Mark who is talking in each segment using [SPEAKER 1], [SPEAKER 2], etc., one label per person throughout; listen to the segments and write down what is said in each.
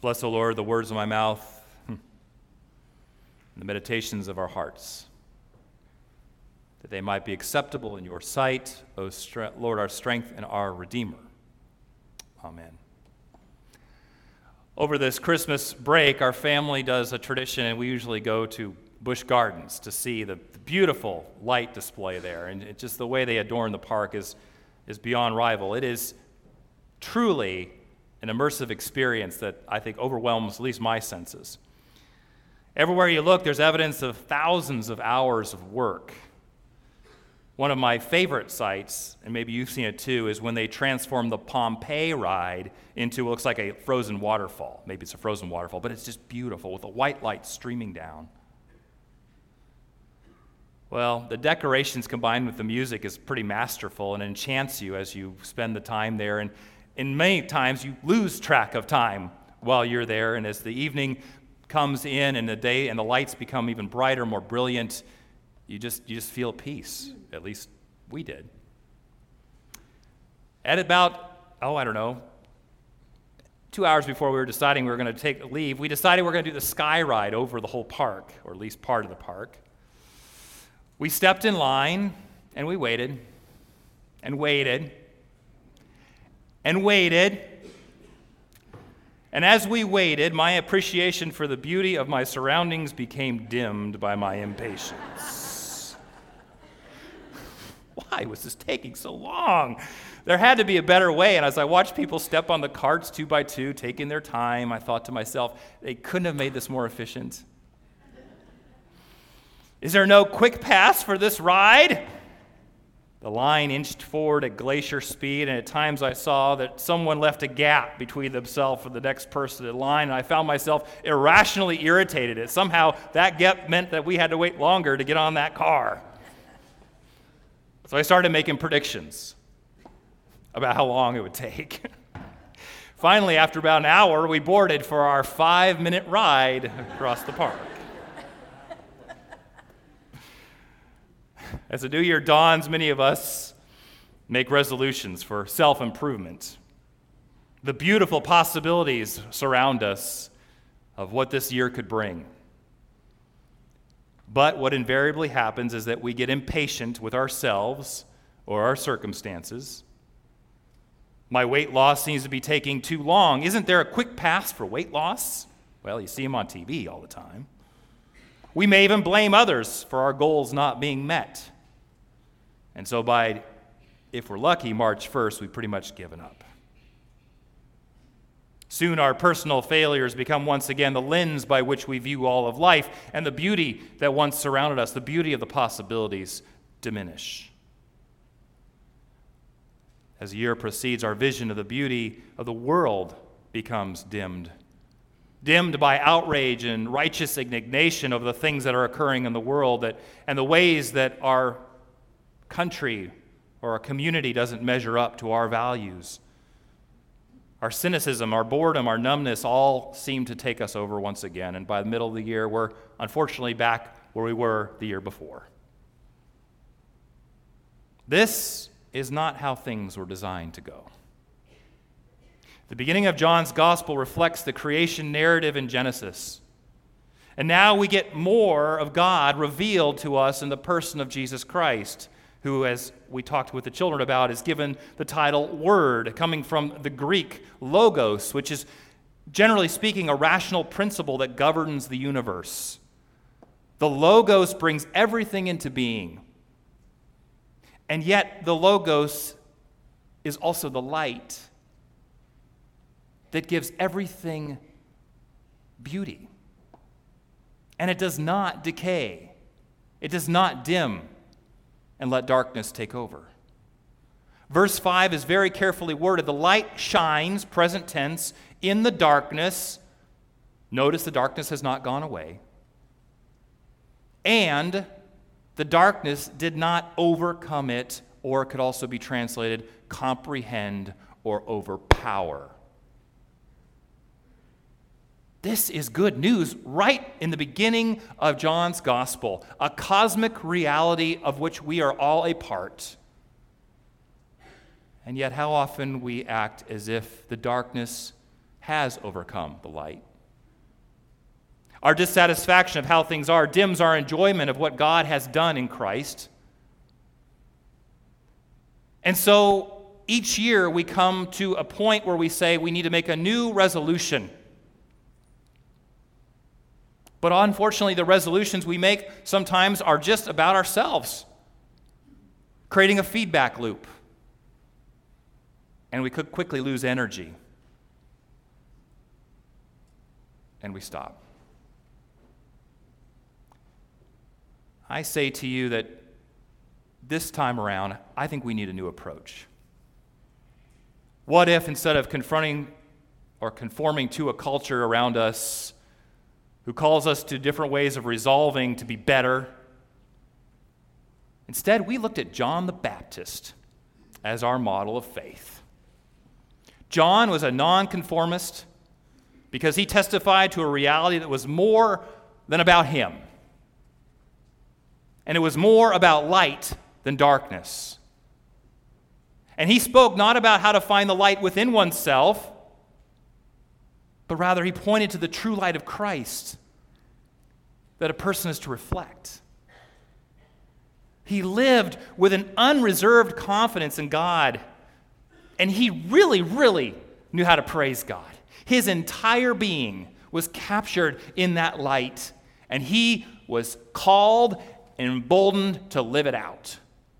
[SPEAKER 1] Bless, O Lord, the words of my mouth and the meditations of our hearts, that they might be acceptable in your sight, O Lord, our strength and our Redeemer. Amen. Over this Christmas break, our family does a tradition, and we usually go to Busch Gardens to see the beautiful light display there. And just the way they adorn the park is beyond rival. It is truly an immersive experience that I think overwhelms at least my senses. Everywhere you look, there's evidence of thousands of hours of work. One of my favorite sights, and maybe you've seen it too, is when they transform the Pompeii ride into what looks like a frozen waterfall. Maybe it's a frozen waterfall, but it's just beautiful with the white light streaming down. Well, the decorations combined with the music is pretty masterful and enchants you as you spend the time there. And many times you lose track of time while you're there. And as the evening comes in and the day and the lights become even brighter, more brilliant, you just feel peace. At least we did. At about, 2 hours before we were deciding we were going to take leave, we decided we were going to do the sky ride over the whole park, or at least part of the park. We stepped in line, and we waited, and waited, and waited. And as we waited, my appreciation for the beauty of my surroundings became dimmed by my impatience. Why was this taking so long? There had to be a better way, and as I watched people step on the carts 2 by 2, taking their time, I thought to myself, they couldn't have made this more efficient. Is there no quick pass for this ride? The line inched forward at glacier speed, and at times I saw that someone left a gap between themselves and the next person in line, and I found myself irrationally irritated. And somehow that gap meant that we had to wait longer to get on that car. So I started making predictions about how long it would take. Finally, after about an hour, we boarded for our 5-minute ride across the park. As the new year dawns, many of us make resolutions for self-improvement. The beautiful possibilities surround us of what this year could bring. But what invariably happens is that we get impatient with ourselves or our circumstances. My weight loss seems to be taking too long. Isn't there a quick pass for weight loss? Well, you see them on TV all the time. We may even blame others for our goals not being met. And so by, if we're lucky, March 1st, we've pretty much given up. Soon our personal failures become once again the lens by which we view all of life, and the beauty that once surrounded us, the beauty of the possibilities, diminish. As the year proceeds, our vision of the beauty of the world becomes dimmed by outrage and righteous indignation of the things that are occurring in the world and the ways that our country or our community doesn't measure up to our values. Our cynicism, our boredom, our numbness all seem to take us over once again, and by the middle of the year, we're unfortunately back where we were the year before. This is not how things were designed to go. The beginning of John's gospel reflects the creation narrative in Genesis. And now we get more of God revealed to us in the person of Jesus Christ, who, as we talked with the children about, is given the title Word, coming from the Greek logos, which is, generally speaking, a rational principle that governs the universe. The logos brings everything into being. And yet the logos is also the light that gives everything beauty. And it does not decay. It does not dim and let darkness take over. Verse 5 is very carefully worded. The light shines, present tense, in the darkness. Notice the darkness has not gone away. And the darkness did not overcome it, or it could also be translated comprehend or overpower. This is good news right in the beginning of John's gospel, a cosmic reality of which we are all a part. And yet how often we act as if the darkness has overcome the light. Our dissatisfaction of how things are dims our enjoyment of what God has done in Christ. And so each year we come to a point where we say we need to make a new resolution. But unfortunately, the resolutions we make sometimes are just about ourselves, creating a feedback loop. And we could quickly lose energy. And we stop. I say to you that this time around, I think we need a new approach. What if instead of confronting or conforming to a culture around us who calls us to different ways of resolving to be better, instead we looked at John the Baptist as our model of faith. John was a nonconformist because he testified to a reality that was more than about him. And it was more about light than darkness. And he spoke not about how to find the light within oneself, but rather he pointed to the true light of Christ that a person is to reflect. He lived with an unreserved confidence in God, and he really, really knew how to praise God. His entire being was captured in that light, and he was called and emboldened to live it out.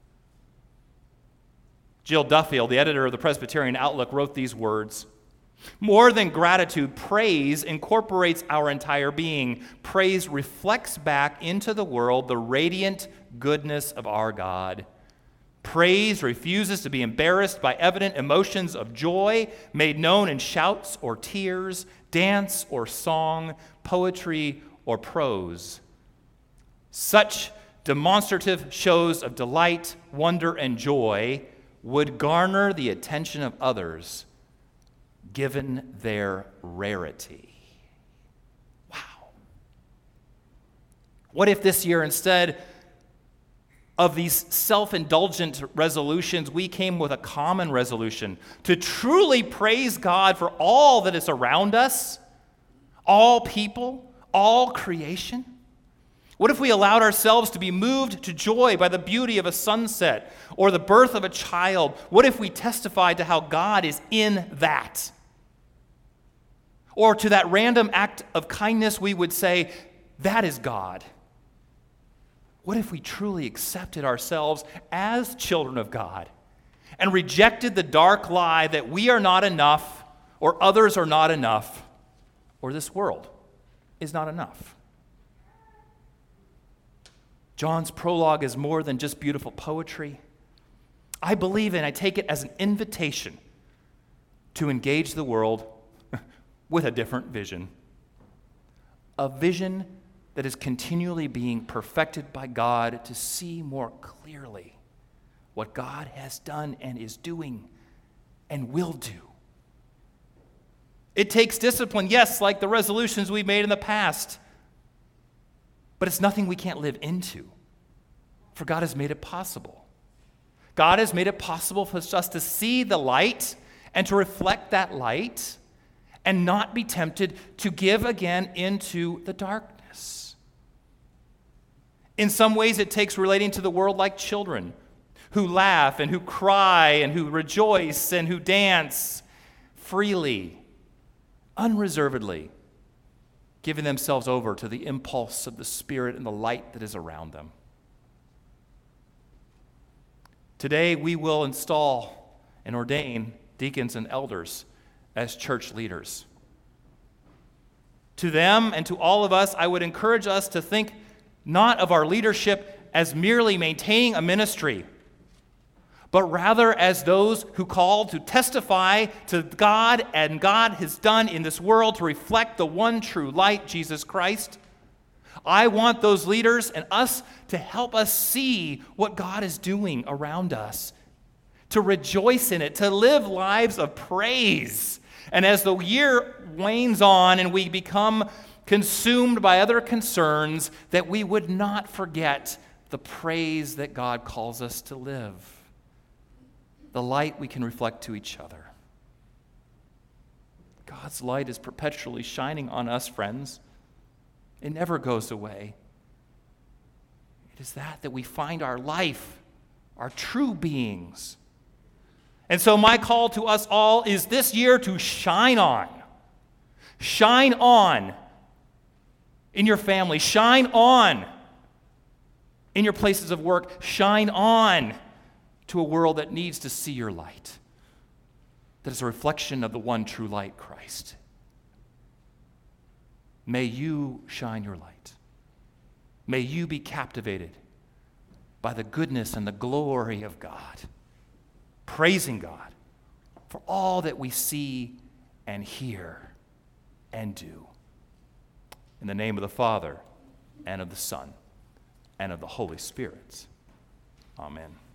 [SPEAKER 1] Jill Duffield, the editor of the Presbyterian Outlook, wrote these words: "More than gratitude, praise incorporates our entire being. Praise reflects back into the world the radiant goodness of our God. Praise refuses to be embarrassed by evident emotions of joy made known in shouts or tears, dance or song, poetry or prose. Such demonstrative shows of delight, wonder, and joy would garner the attention of others, given their rarity." Wow. What if this year, instead of these self-indulgent resolutions, we came with a common resolution to truly praise God for all that is around us, all people, all creation? What if we allowed ourselves to be moved to joy by the beauty of a sunset or the birth of a child? What if we testified to how God is in that? Or to that random act of kindness, we would say, that is God. What if we truly accepted ourselves as children of God and rejected the dark lie that we are not enough, or others are not enough, or this world is not enough? John's prologue is more than just beautiful poetry. I believe and I take it as an invitation to engage the world with a different vision. A vision that is continually being perfected by God to see more clearly what God has done and is doing and will do. It takes discipline, yes, like the resolutions we made in the past. But it's nothing we can't live into, for God has made it possible. God has made it possible for us to see the light and to reflect that light and not be tempted to give again into the darkness. In some ways, it takes relating to the world like children who laugh and who cry and who rejoice and who dance freely, unreservedly, giving themselves over to the impulse of the Spirit and the light that is around them. Today, we will install and ordain deacons and elders as church leaders. To them and to all of us, I would encourage us to think not of our leadership as merely maintaining a ministry, but rather as those who call to testify to God and God has done in this world to reflect the one true light, Jesus Christ. I want those leaders and us to help us see what God is doing around us, to rejoice in it, to live lives of praise. And as the year wanes on and we become consumed by other concerns, that we would not forget the praise that God calls us to live, the light we can reflect to each other. God's light is perpetually shining on us, friends. It never goes away. It is that we find our life, our true beings. And so my call to us all is this year to shine on. Shine on in your family. Shine on in your places of work. Shine on to a world that needs to see your light. That is a reflection of the one true light, Christ. May you shine your light. May you be captivated by the goodness and the glory of God, praising God for all that we see and hear and do. In the name of the Father, and of the Son, and of the Holy Spirit. Amen.